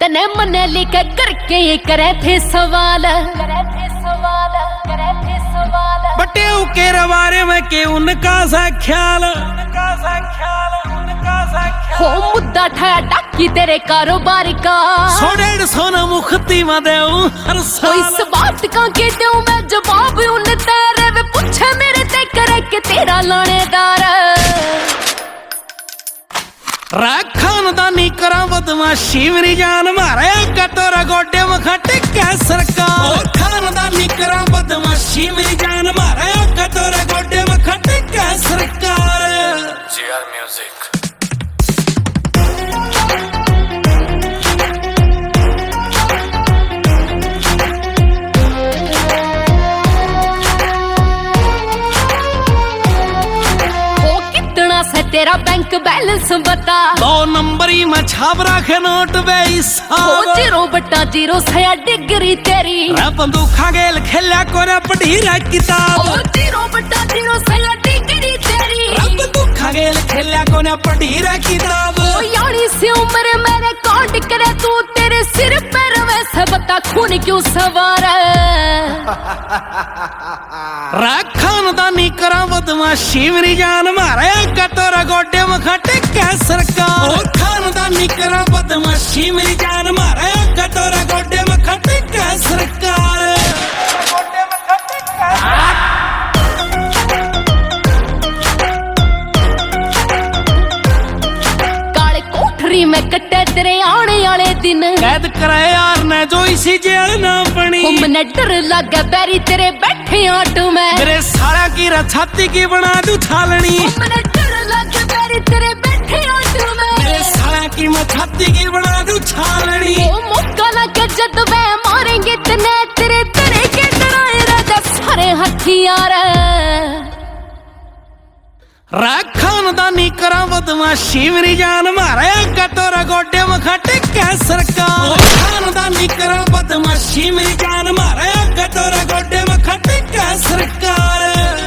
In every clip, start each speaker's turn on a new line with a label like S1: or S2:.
S1: तने मन लिख करके ये करे थे सवाल
S2: बटे के बारे में के उनका सा ख्याल
S1: हो मुद्दा ठाया डाकी तेरे कारोबार का
S2: 150 मुखती में देऊं हर साल
S1: इस बात का के दूं मैं जवाब उन तेरे वे पूछे मेरे ते करे के तेरा लानेदार
S2: खानदानी करा बदमाशी मेरी जान मारे कटोरा गोडे में खटे क्या सरकार खानदानी करा बदमाशी मेरी जान मारे कटोरा गोडे में खटे क्या सरकार
S3: GR Music।
S1: तेरा बैंक बैलेंस बता
S2: 2 नंबरी में छाप रखे नोट बेईसा
S1: 0/0 सया डिग्री तेरी
S2: बंदूखा गेल खेला कोरा पढ़ीरा किताब
S1: 0/0 सया डिग्री तेरी
S2: बंदूखा गेल खेला कोरा पढ़ीरा किताब
S1: यानी सी उम्र मेरे कांड करे तू तेरे सिर पर वैसे बता खून क्यों सवार
S2: खानदानी करा बदमाशी मेरी जान मारे कटोरा गोडे में खटे क्या सरकार खानदानी करा बदमाशी मेरी जान मारे कटोरा गोडे में खटे क्या सरकार
S1: काले कोठरी में कटे तेरे आने वाले दिन
S2: कैद कराए यार ने जो इसी जेल ना बनी
S1: मने डर लगे बैरी तेरे बैठे आटू में
S2: मेरे साला की छाती की बना दूं छालनी
S1: मने डर लगे बैरी तेरे बैठे आटू में
S2: मेरे साला की मैं छाती की बना दूं छालनी
S1: ओ मौका लगे जद वे मारेंगे तने तेरे तेरे के डराए राजा सारे हथियार
S2: खानदानी करा बदमाशी मेरी जान मारे कटोरा गोडे में खटे क्या सरकार खानदानी करा बदमाशी मेरी जान मारे कटोरा गोडे में खटे क्या सरकार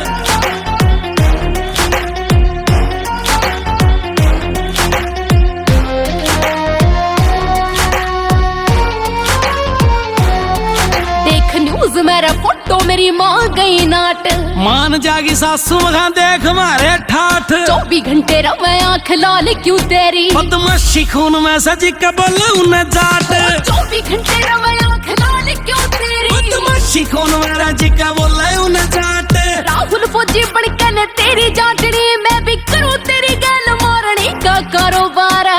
S1: न्यूज मेरा फोटो मेरी माँ गई नाट
S2: मान जागी सासू मखा देख मारे ठाठ
S1: 24 घंटे रवे आंख लाल क्यों तेरी
S2: बदमाशी खून में सजी का बोला उन्हें जाट
S1: 24 घंटे रवे आंख लाल क्यों तेरी
S2: बदमाशी खून में राजी का बोला उन्हें जाट
S1: राहुल फौजी बनके ने तेरी जांचनी मैं भी करूं तेरी गल मारने का कारोबार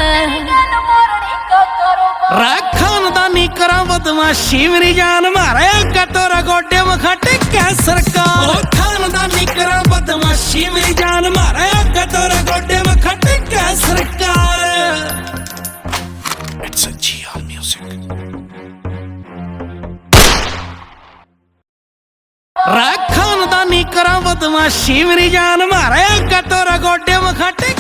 S2: खानदानी करा बदमाशी मेरी जान मारे कटोरा गोडे में खटे क्या सरकार खानदानी करा बदमाशी मेरी जान मारे कटोरा गोडे में खटे क्या सरकार It's a GR Music। खानदानी करा बदमाशी मेरी जान मारे कटोरा गोडे में खटे